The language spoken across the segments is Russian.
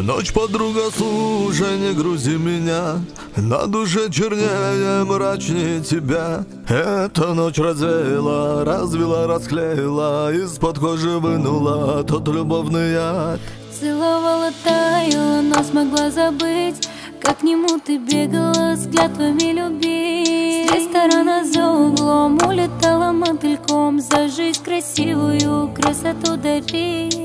Ночь, подруга, слушай, не грузи меня. На душе чернее, мрачнее тебя. Эта ночь развеяла, развела, расклеила, из-под кожи вынула тот любовный яд. Целовала, таяла, но смогла забыть, как к нему ты бегала с клятвами любить. С ресторана за углом улетала мотыльком, за жизнь красивую красоту дарить.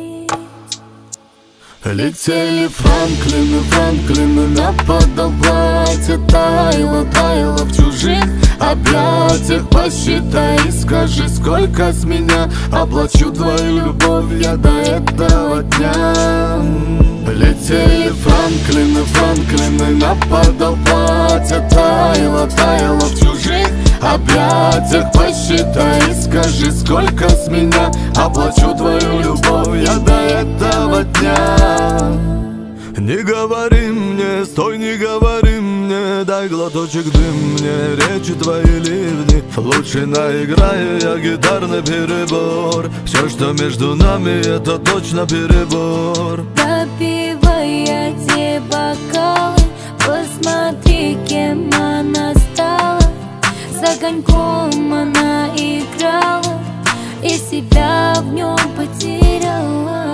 Летели Франклины, Франклины, на подол платье. Таяла, таяла в чужих объятиях. Посчитай и скажи, сколько с меня. Оплачу твою любовь я до этого дня. Летели Франклины, Франклины, на подол платье. Таяла, таяла в чужих объятиях. Посчитай и скажи, сколько с меня. Оплачу твою любовь я до этого дня. Не говори мне, стой, не говори мне, дай глоточек дым мне, речи твои ливни. Лучше наиграю я гитарный перебор. Все, что между нами, это точно перебор. Допивая те бокалы, посмотри, кем она стала. За коньком она играла и себя в нем потеряла.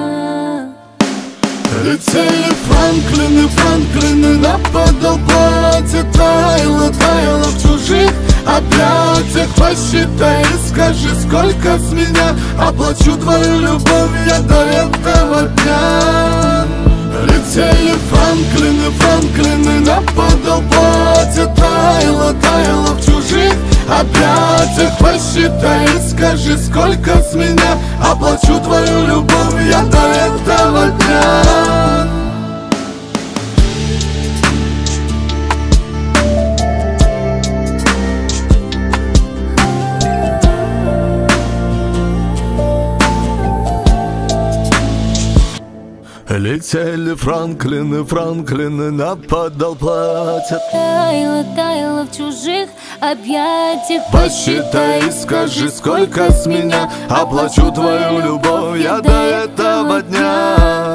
Летели Франклины, Франклины, на подол платье. Таяла, таяла в чужих объятиях. Посчитай и скажи, сколько с меня. Оплачу твою любовь я до этого дня. Летели Франклины, Франклины, на подол платье. Таяла, таяла в чужих объятиях. Посчитай и скажи, сколько с меня. Оплачу твою любовь я до этого дня. Летели Франклины, Франклины, на подол платье. Таяла, таяла в чужих объятиях. Посчитай и скажи, сколько с меня. Оплачу твою любовь я до этого дня.